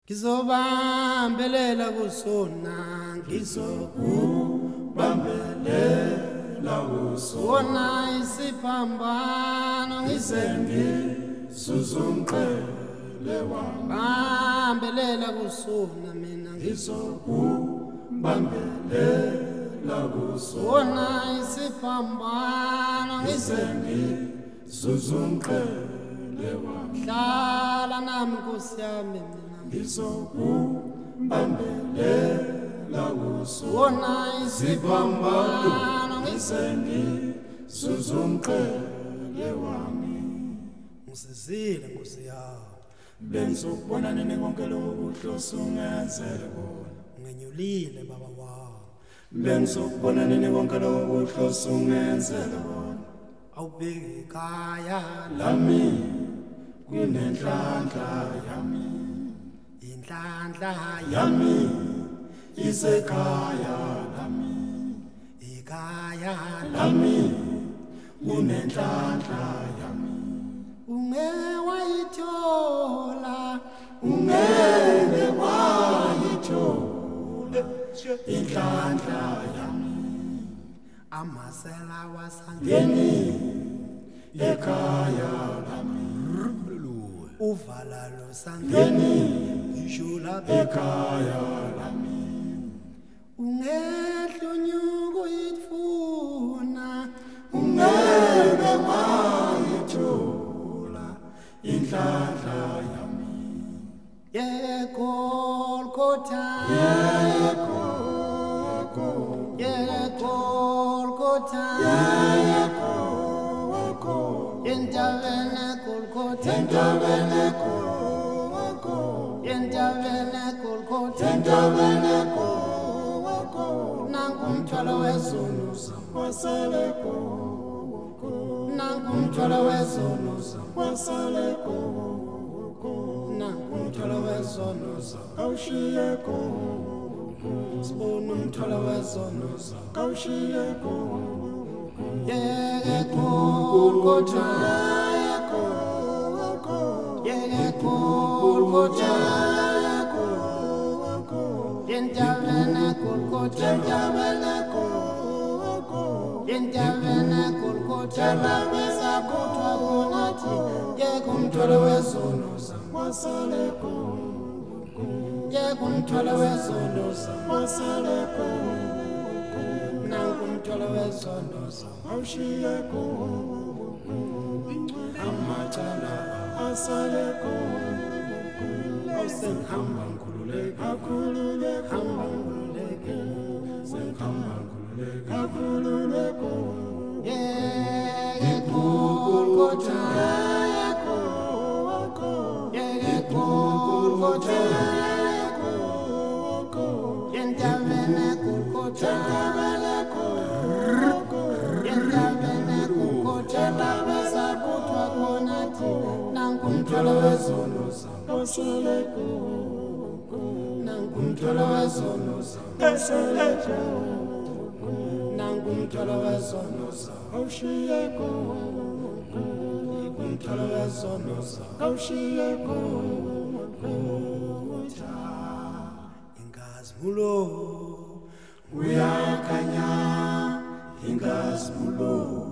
Ngizobambelela kusona ngizokubambelela wona isiphambano ngizengizuzumqele wami bambelela kusona mina ngizokubambelela wona isiphambano ngizengizuzumqele wami hlala nami Nkosi yami mina ngizokubambelela wona isiphambano ngizengizuzumqele wami ngisizile Nkosi yami bengizokubona nini konke lokho kuhloso ungenzele kona ngenyulile baba wami bengizokubona nini konke lokho kuhloso ungenzele kona awubheki ekhaya lami kunenhlanhla yami inhlanhla yami isekhaya lami ekhaya lami kunenhlanhla yami ungewayithola ungeke wayithola inhlanhla yami amasela wasangeni ngeni ekhaya lami uvala lo sangeni ngisho lapha ekhaya lami ungehlonyuko itfuna ungeke wayithola inhlanhla yami yeGolgotha yeGolgotha entabeni Golgotha entabeni Golgotha nangu umthwalo wezono wasaleko nangu umthwalo wezono wasaleko nangu umthwalo wezono awushiyeko sibona umthwalo wezono awushiyeko yeGolgotha yeGolgotha entabeni Golgotha entabeni Golgotha labisa kuthwa kunathi yekho umthwalo wezono wasaleko yekho umthwalo wezono wasaleko nangu umthwalo wezono awushiyeko amacala asaleko awusengihamba ngikhululeke akhululeko hamba ngikhululeke sengihamba ngikhululeke akhululeko yeGolgotha yeGolgotha entabeni Golgotha entabeni Golgotha labisa kuthwa kunathi nangu umthwalo wezono wasaleko nangu umthwalo wezono wasaleko nangu umthwalo wezono awushiyeko umthwalo wezono awushiyeko inkazimulo uyakhanya inkazimulo